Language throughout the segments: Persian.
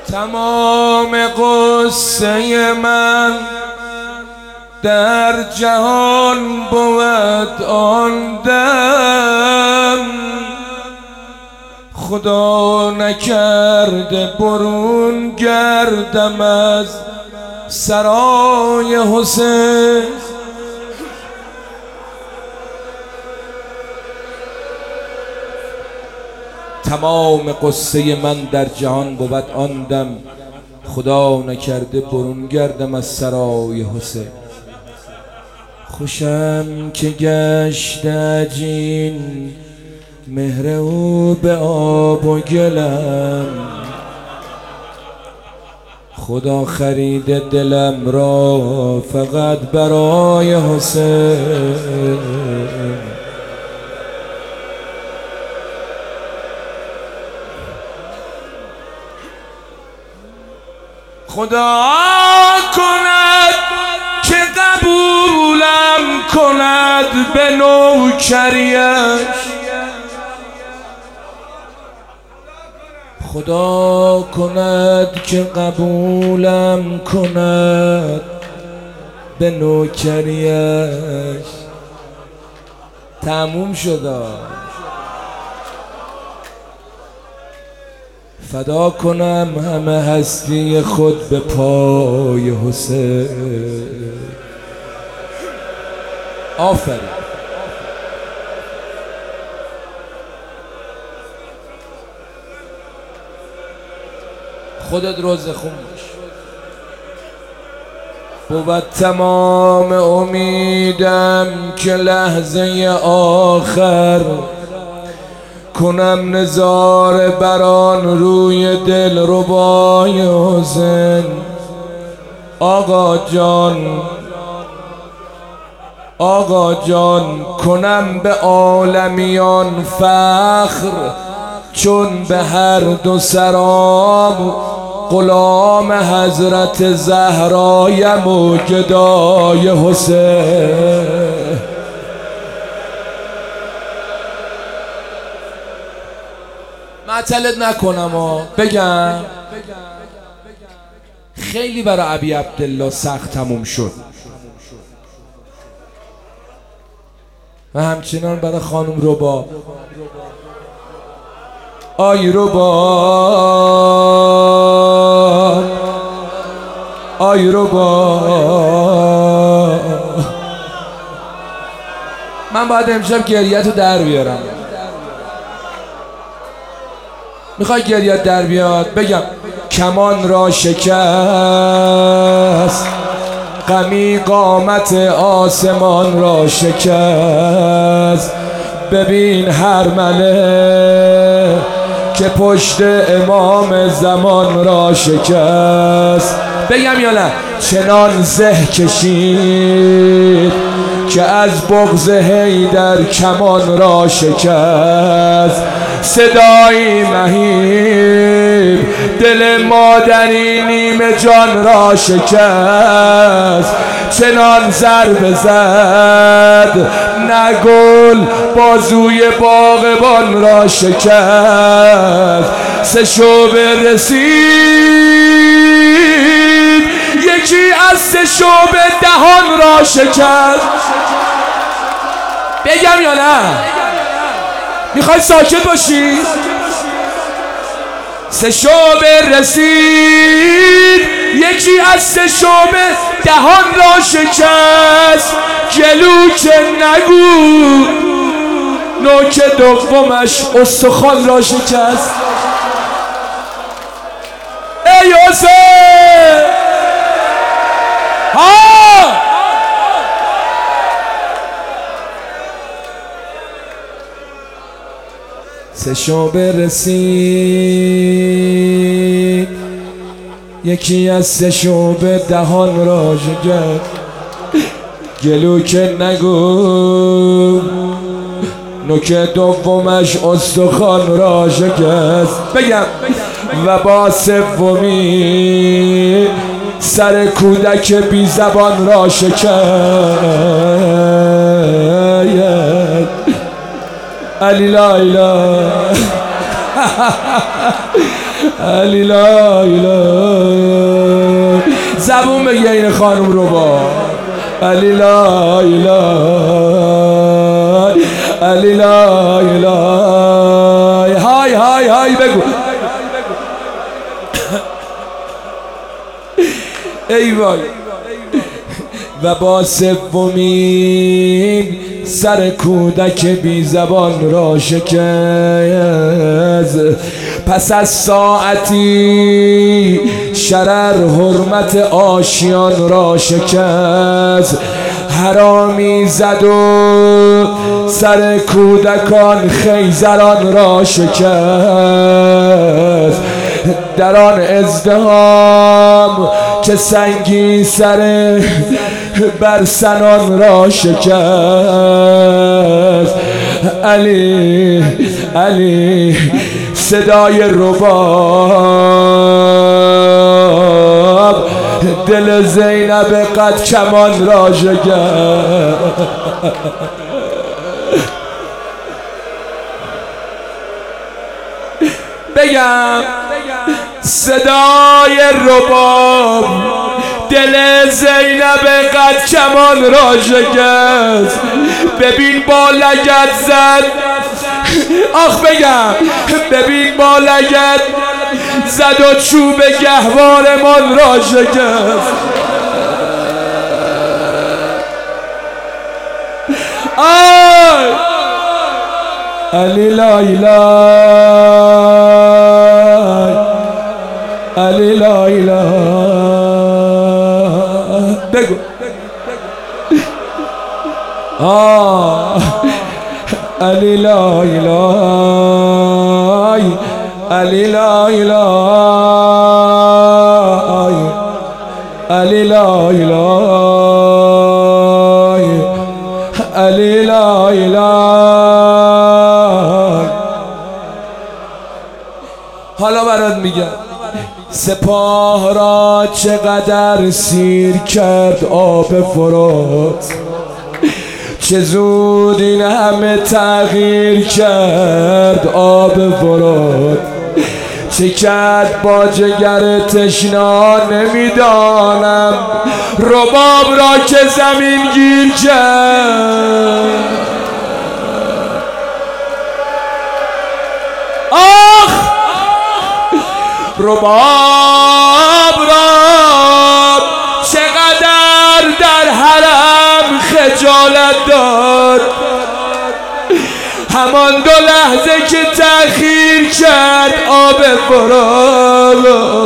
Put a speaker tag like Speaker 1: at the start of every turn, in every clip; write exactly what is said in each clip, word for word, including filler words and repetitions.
Speaker 1: تمام قصه من در جهان بود آن دم، خدا نکرده برون گردم از سرای حسین. تمام قصه من در جهان بود آن دم، خدا نکرده برون گردم از سرای حسین. خوشم که گشت عجین مهر او به آب و گلم، خدا خریده دلم را فقط برای حسین. خدا کند که قبولم کند به نوکریش، خدا کند که قبولم کند به نوکریش. تموم شد. فدا کنم همه هستی خود به پای حسین. آفرین. خودت روز خون باش. بود تمام امیدم که لحظه آخر کنم نظاره بران روی دل ربای حسین. آقا جان آقا جان کنم به عالمیان فخر، چون به هر دو سرام غلام حضرت زهرایم و گدای حسین. معطلت نکنم و بگم خیلی برای ابی عبدالله سخت تموم شد و همچنان برای خانم رباب. آی رباب آی رباب، من باید امشب گریت رو در بیارم. میخوای گریت در بیاد؟ بگم کمان را شکست، غمی قامت آسمان را شکست. ببین هرمله که پشت امام زمان را شکست. بگم یا نه؟ چنان زه کشید که از بغض حیدر کمان را شکست. صدایی مهیب دل مادری نیمه جان را شکست. چنان ضربه زد نه گل بازوی باغبان را شکست. سه شعبه رسید یکی از سه شعبه دهان را شکست. بگم یا نه؟ میخوای ساکت باشی؟ سه شعبه رسید یکی از سه شعبه دهان را شکست. گلو که نگو نوک دومش استخوان را شکست. ای حسین ها سه شعبه رسید یکی از سه شعبه دهان را شکست. گلو که نگو نوک دومش استخوان را شکست. بگم و با سومی سر کودک بی زبان را شکست. علی لا اله علی لا اله. زبون بگه این خانم رو با علی لا اله، علی لا اله. های های های بگو. ای وای. و با سومین سر کودک بی زبان را شکست. پس از ساعتی شرر حرمت آشیان را شکست. حرامی زد و سر کودکان خیزران را شکست. در آن ازدحام که سنگی سر برسنان را شکست. علی علی صدای رباب دل زینب قد کمان را شکست. بگم صدای رباب دل زینب قد کمان را شکست. ببین با لگد زد. آخ بگم ببین با لگد زد و چوب گهوارمان را شکست. آی علی لا اله، علی لا اله. بگو. آه علی لا اله، علی لا اله، علی لا اله، علی لا اله. حالا برات میگم سپاه را چقدر سیر کرد آب فرات. چه زود این همه تغییر کرد آب فرات. چه کرد با جگر تشنا نمیدانم رباب را که زمین گیر کرد. آخ رباب را چقدر در حرم خجالت داد. همان دو لحظه که تأخیر کرد آب فرات.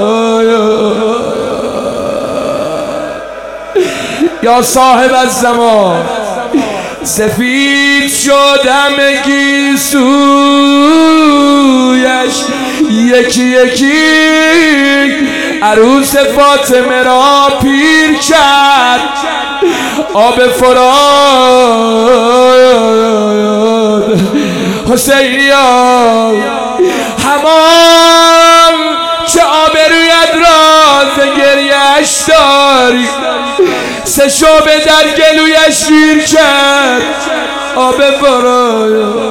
Speaker 1: یا صاحب الزمان سفید شد همگی سویش. یکی یکی عروس فاطمه را پیر کرد آب فرات. حسینیا همان چه آبرویت را ز گریه‌اش داری. سه شعبه در گلویش شیر کرد آب فرات.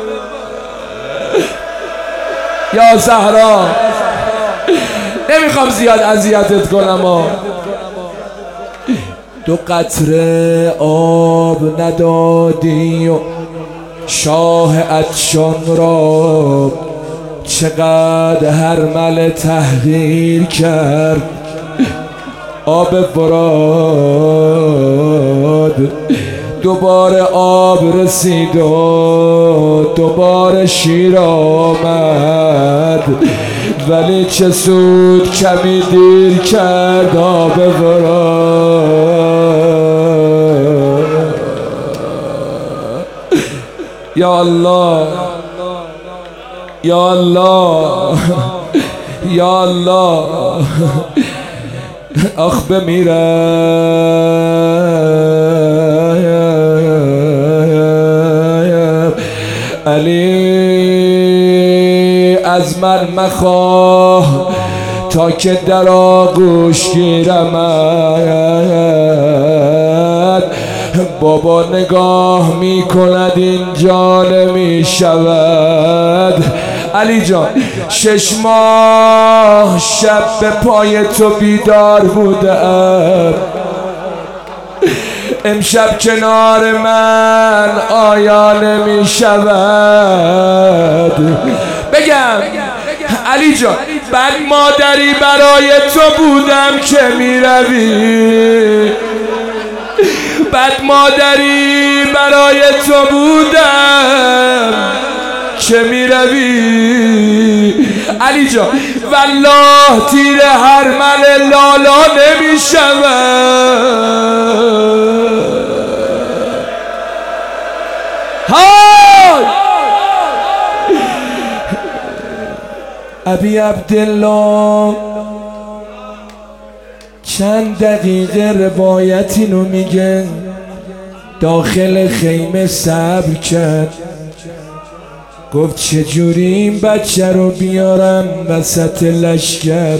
Speaker 1: یا زهرا نمیخوام زیاد اذیتت کنم ها. دو قطره آب ندادی و شاه عطشان را چقدر هرمله تحقیر کرد آب فرات. دوباره آب رسید و دوباره شیر آمد. ولی چه سود کمی دیر کرد آب فرات. یا الله یا الله یا الله. آخ بمیرم علی از من مخواه تا که در آغوش گیرمت. بابا نگاه می کند اینجا نمی شود. علی جان شش ماه شب به پای تو بیدار بودم، امشب کنار من آیا نمی شود؟ بگم علی جان بد مادری برای تو بودم که می روی، بد مادری برای تو بودم که می روی. علی جان والله تیر هر مل لالا نمی شود. های ابی عبدالله چند دقیقه روایت اینو میگه، داخل خیمه صبر کرد، گفت چجوری این بچه رو بیارم وسط لشکر؟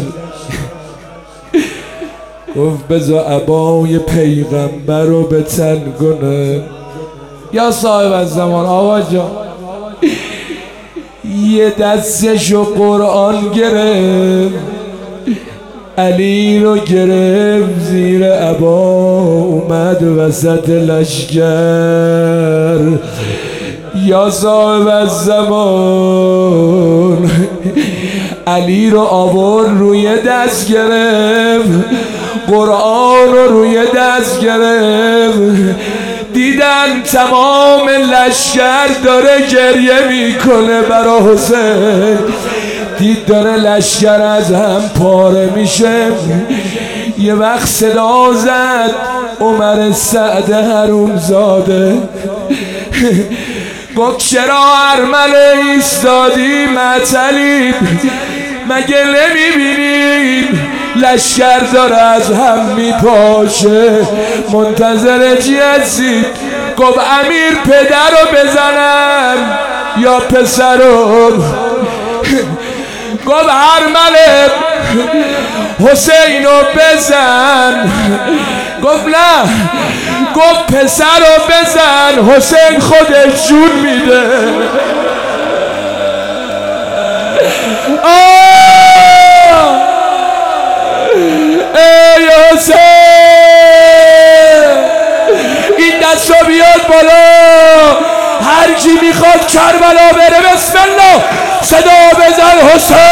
Speaker 1: گفت بذار عبای پیغمبر رو به تن کنه. یا صاحب الزمان آقا جان یه دستشو قرآن گرفت، علی رو گرفت زیر عبا اومد وسط لشکر. یا صاحب الزمان علی رو آورد روی دست گرفت، قرآن رو روی دست گرفت، دیدن تمام لشکر داره گریه میکنه برا حسین، دید داره لشکر از هم پاره میشه. یه وقت صدا زد عمر سعد حرومزاده، گفت چرا ارمل ایستادی معطلی؟ مگه نمیبینیم لشکر داره از هم میپاشه؟ منتظر چی هستی؟ گفت امیر پدر رو بزنم یا پسر رو؟ گفت ارمل حسین رو بزن. گفت نه، گفت پسر رو بزن، حسین خودش جون میده. آه ای حسین این دست رو بیاد بالا، هر کی میخواد کربلا بره بسم الله صدا بزن حسین.